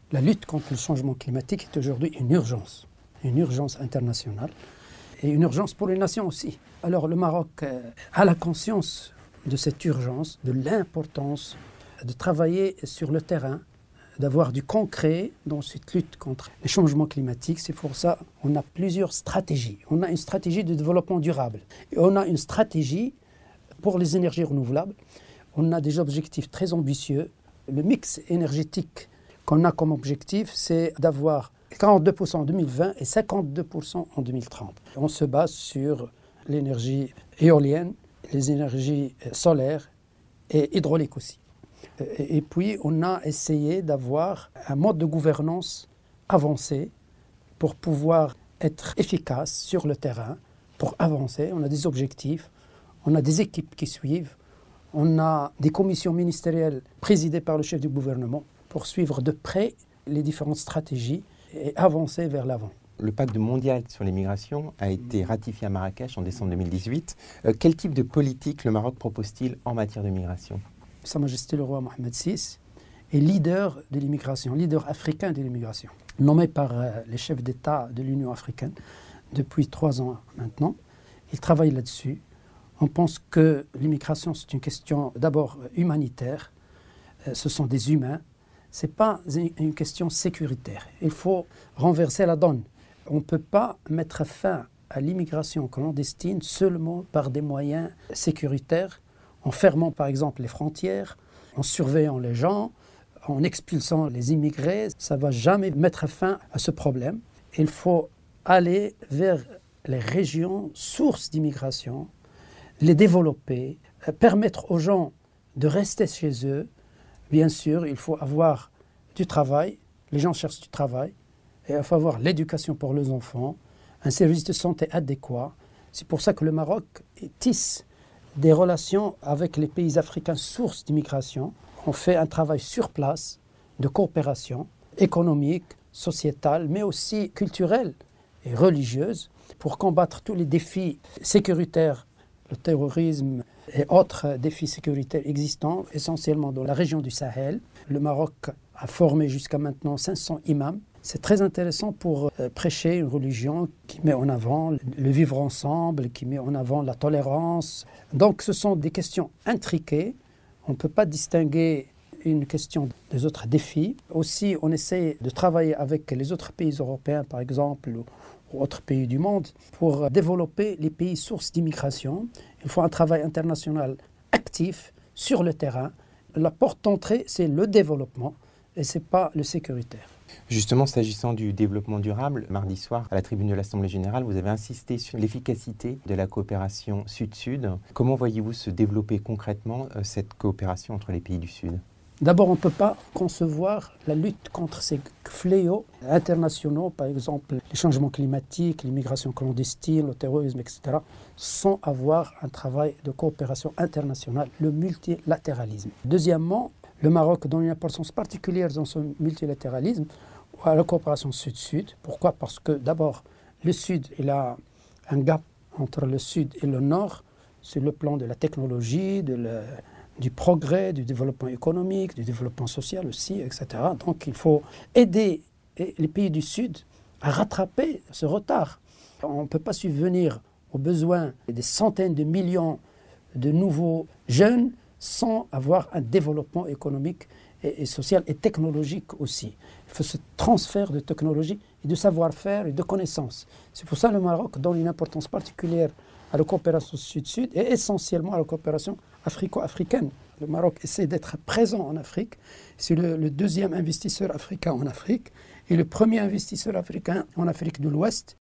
La lutte contre le changement climatique est aujourd'hui une urgence internationale et une urgence pour les nations aussi. Alors le Maroc a la conscience de cette urgence, de l'importance de travailler sur le terrain, d'avoir du concret dans cette lutte contre les changements climatiques. C'est pour ça qu'on a plusieurs stratégies. On a une stratégie de développement durable et on a une stratégie pour les énergies renouvelables. On a des objectifs très ambitieux. Le mix énergétique qu'on a comme objectif, c'est d'avoir 42% en 2020 et 52% en 2030. On se base sur l'énergie éolienne, les énergies solaires et hydrauliques aussi. Et puis, on a essayé d'avoir un mode de gouvernance avancé pour pouvoir être efficace sur le terrain, pour avancer. On a des objectifs, on a des équipes qui suivent, on a des commissions ministérielles présidées par le chef du gouvernement pour suivre de près les différentes stratégies et avancer vers l'avant. Le pacte mondial sur les migrations a été ratifié à Marrakech en décembre 2018. Quel type de politique le Maroc propose-t-il en matière de migration ? Sa Majesté le roi Mohamed VI est leader de l'immigration, leader africain de l'immigration, nommé par les chefs d'État de l'Union africaine depuis 3 ans maintenant. Il travaille là-dessus. On pense que l'immigration, c'est une question d'abord humanitaire. Ce sont des humains. Ce n'est pas une question sécuritaire. Il faut renverser la donne. On ne peut pas mettre fin à l'immigration clandestine seulement par des moyens sécuritaires, en fermant par exemple les frontières, en surveillant les gens, en expulsant les immigrés. Ça ne va jamais mettre fin à ce problème. Il faut aller vers les régions sources d'immigration, les développer, permettre aux gens de rester chez eux. Bien sûr, il faut avoir du travail, les gens cherchent du travail, et il faut avoir l'éducation pour les enfants, un service de santé adéquat. C'est pour ça que le Maroc tisse des relations avec les pays africains sources d'immigration. On fait un travail sur place de coopération économique, sociétale, mais aussi culturelle et religieuse pour combattre tous les défis sécuritaires, le terrorisme et autres défis sécuritaires existants, essentiellement dans la région du Sahel. Le Maroc a formé jusqu'à maintenant 500 imams. C'est très intéressant pour prêcher une religion qui met en avant le vivre ensemble, qui met en avant la tolérance. Donc ce sont des questions intriquées. On ne peut pas distinguer une question des autres défis. Aussi, on essaie de travailler avec les autres pays européens, par exemple, ou autres pays du monde, pour développer les pays sources d'immigration. Il faut un travail international actif sur le terrain. La porte d'entrée, c'est le développement et ce n'est pas le sécuritaire. Justement, s'agissant du développement durable, mardi soir, à la tribune de l'Assemblée générale, vous avez insisté sur l'efficacité de la coopération Sud-Sud. Comment voyez-vous se développer concrètement cette coopération entre les pays du Sud ? D'abord, on ne peut pas concevoir la lutte contre ces fléaux internationaux, par exemple les changements climatiques, l'immigration clandestine, le terrorisme, etc., sans avoir un travail de coopération internationale, le multilatéralisme. Deuxièmement, le Maroc donne une importance particulière dans son multilatéralisme à la coopération Sud-Sud. Pourquoi ? Parce que d'abord, le Sud, il a un gap entre le Sud et le Nord sur le plan de la technologie, du progrès, du développement économique, du développement social aussi, etc. Donc il faut aider les pays du Sud à rattraper ce retard. On ne peut pas subvenir aux besoins des centaines de millions de nouveaux jeunes sans avoir un développement économique et social et technologique aussi. Il faut ce transfert de technologie et de savoir-faire et de connaissances. C'est pour ça que le Maroc donne une importance particulière à la coopération Sud-Sud et essentiellement à la coopération africo-africaine. Le Maroc essaie d'être présent en Afrique. C'est le deuxième investisseur africain en Afrique et le premier investisseur africain en Afrique de l'Ouest.